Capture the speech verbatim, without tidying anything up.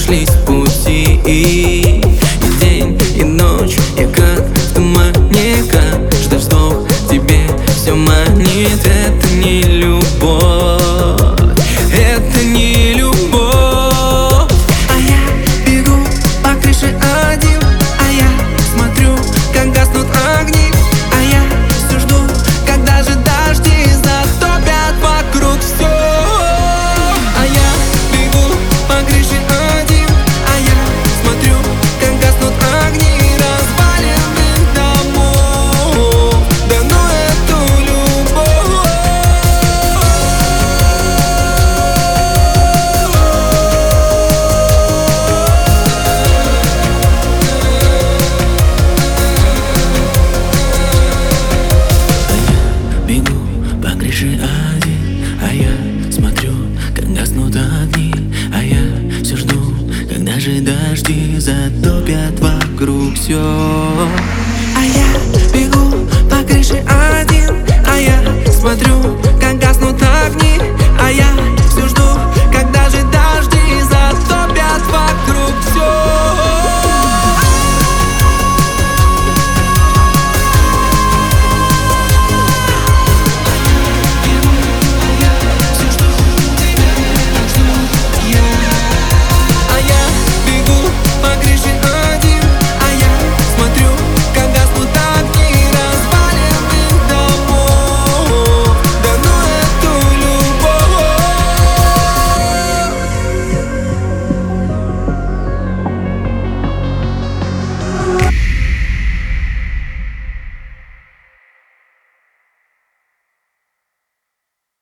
разошлись пути. И день, и ночь, я как в тумане, каждый вздох тебе все манит. Это не любовь, это не любовь. А я бегу по крыше один, а я смотрю, как гаснут огни, а я все жду, когда же дожди затопят вокруг все. А я бегу по крыше один, а я смотрю, как гаснут огни разваленных домов. Да ну эту любовь. Бегу по крыше один, а я смотрю, как гаснут огни, а я все жду, когда же дожди затопят вокруг все.